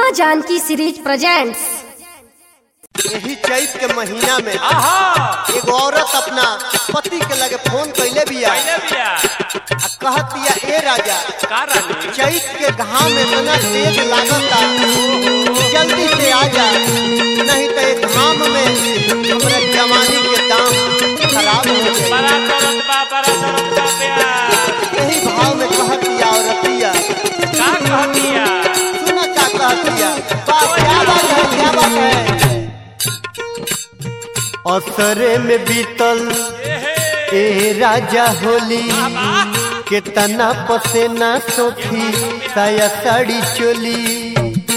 माँ Janaki series presents. यही चैत के महीना में एगो औरत अपना पति के लगे फोन कैले बिया कहतिया, ए राजा चैत के घाम में इतना तेज लागता, जल्दी से आ जा, नहीं तो एक घाम में हमारे जवानी के दाम खराब हो जाए। यही भाव में कहतिया औरतिया, सुना क्या कहतिया, क्या बात है, क्या बात है। असरे में बीतल ए राजा होली, कितना पसेना सोखी साया साड़ी चोली।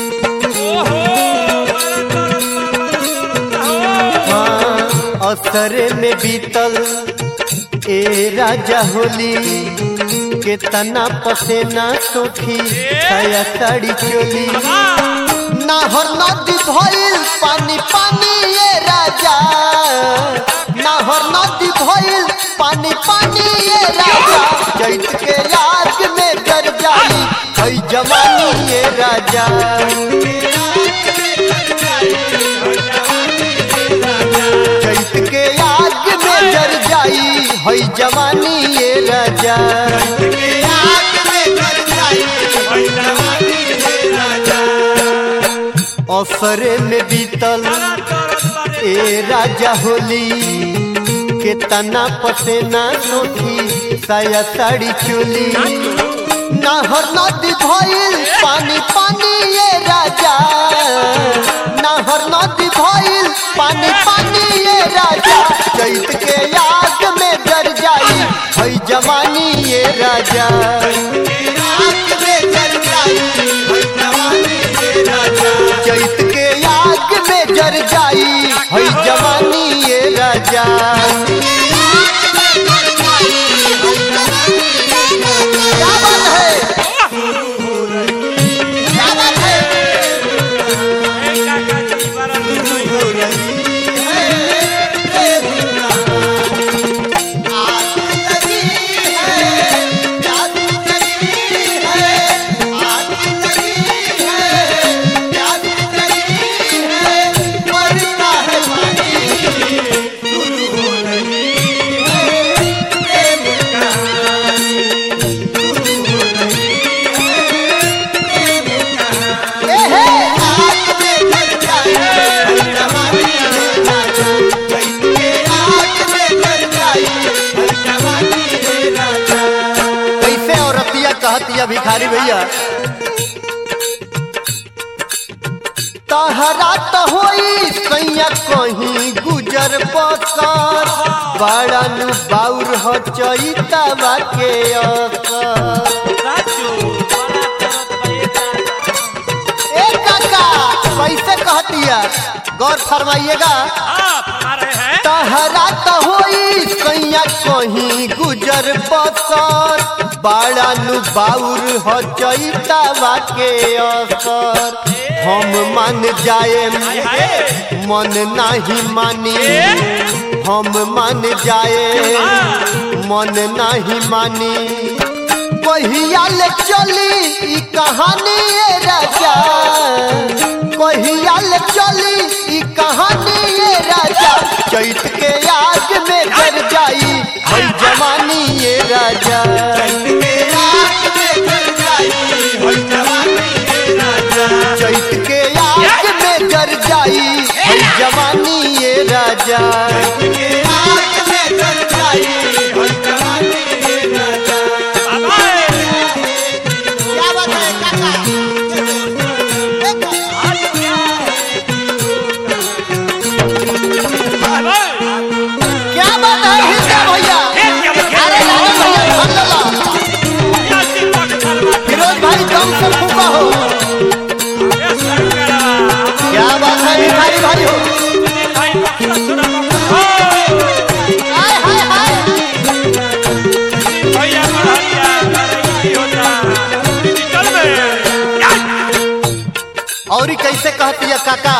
हाँ, असरे में बीतल ए राजा होली, कितना पसेना सोखी साया साड़ी चोली। नाहर नदी भइल पानी पानी ये राजा, नाहर नदी भइल पानी पानी ये राजा, चैत के आग में जर जाई हई जवानी ये राजा। चैत के आग में जर जाई हई जवानी ये राजा। असरे में बीतल ए राजा होली, कितना पसेना सोखी साया साड़ी चोली। नाहर नदी भइल पानी पानी ये राजा, नाहर नदी भइल पानी पानी ये राजा, चैत के आग में जर जाई हई जवानी ये राजा। चैत के आग में जर जाई हई जवानी ये राजा। क्या बात है, क्या बात है। कहतिया भिखारी भैया, तहरा तो होई सैया कहीं गुजर बसर, बड़ा नु बाउर हो चैतवा के असर। ए काका कैसे कहतिया, गौर फरमाइएगा। तहरा तो होई सैया कहीं गुजर बसर, बड़ा नु बाउर हो चैतवा के असर। हम मान जाए मन नहीं मानी, हम मान जाए मन नहीं मानी, कहिया ले चली ई कहानी ये राजा, कहिया ले चली ई कहानी ये राजा, चैत के आग में जर जाई हई जवानी ये राजा। चैत के आग में जर जाई हई जवानी ये राजा। क्या बात है काका, क्या बात है हिस्सा भैया। अरे भैया फिरोज भाई कम से फूका हो। क्या बात है भिखारी भाई हो। हाय हाय हाय, और कैसे कहती है काका,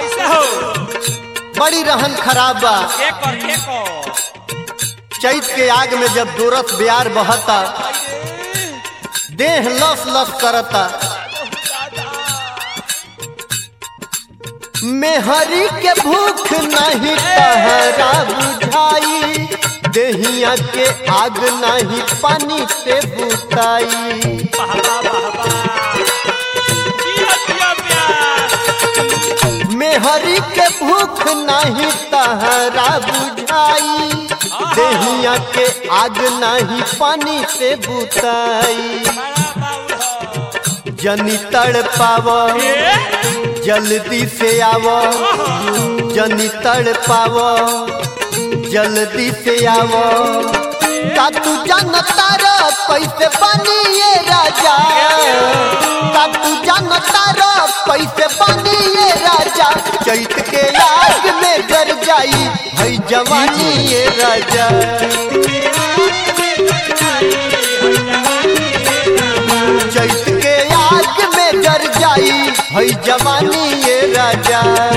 बड़ी रहन खराब बा। चैत के आग में जब दोरस ब्यार बहता, देह लस लस करता, मेहरी के भूख नहीं तहरा बुझाई, देहिया के आग नहीं पानी से बुताई। मेहरी के भूख नहीं तहरा बुझाई, देहिया के आग नहीं पानी से बुताई। जनी तड़ पाव जल्दी से आव, जनी तड़ पाव जल्दी से आव। का तू जानता रो कैसे बनी ये राजा, का तू जानता रो कैसे बनी ये राजा। चैत के आग में जर जाई है जवानी ये राजा। चैत के आग में जर जाई है जवानी ये राजा।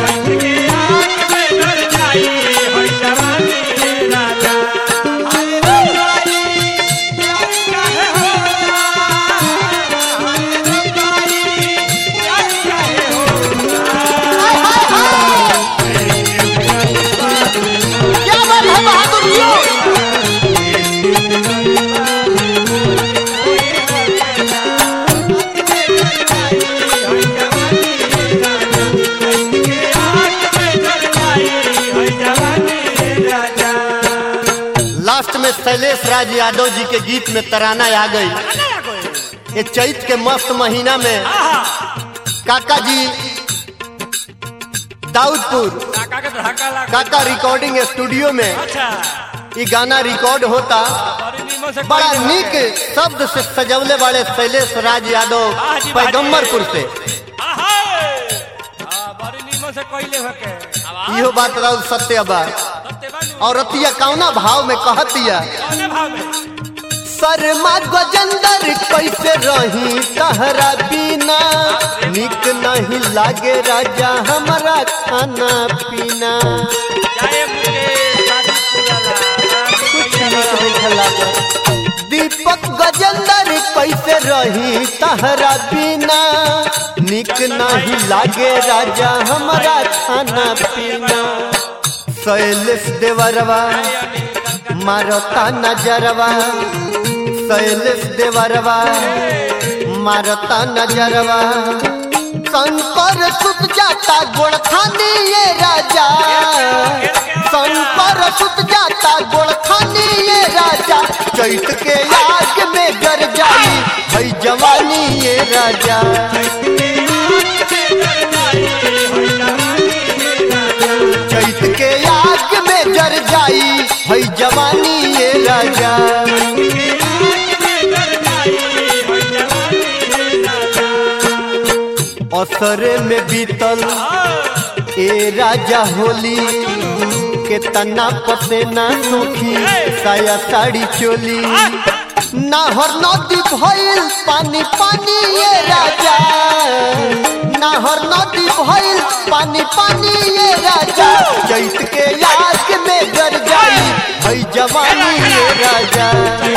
लास्ट में शैलेश राज यादव जी के गीत में तराना आ गई। ये चैत के मस्त महीना में काका जी दाऊदपुर काका रिकॉर्डिंग स्टूडियो में ये गाना रिकॉर्ड होता। बड़ा नीक शब्द से सजवले वाले शैलेश राज यादव पैगम्बरपुर से। इहो बात राउत सत्य बा। औरतिया कौना भाव में कहतिया, शर्मा गजेंद्र कैसे रही तहरा बिना, निक नहीं लागे राजा हमारा खाना पीना। दीपक गजेंद्र कैसे रही तहरा बिना, निक नहीं लागे राजा हमारा खाना पीना। शैलेश देवरवा मारता नजरवा, शैलेश देवरवा मारता नजरवा। शंकर सुत जाता गोड़खानी ये राजा, शंकर सुत जाता गोड़खानी ये राजा। चैत के आग में जर जाई है जवानी ये राजा। चैत के आग में जर जाई है जवानी ये राजा। असरे में बीतल ए राजा होली, के तना पसेना सूखी साया साड़ी चोली। नाहर नदी भइल पानी पानी ये राजा, नाहर नदी भइल पानी पानी ये राजा। चैत के आग में जर जाई है जवानी ये राजा।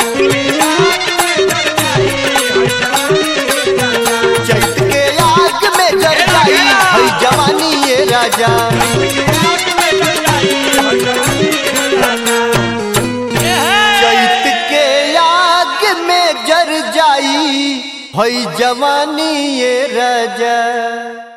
चैत के आग में जर जाई है जवानी ये राजा। चैत के आग में जर जाई है जवानी ये राजा।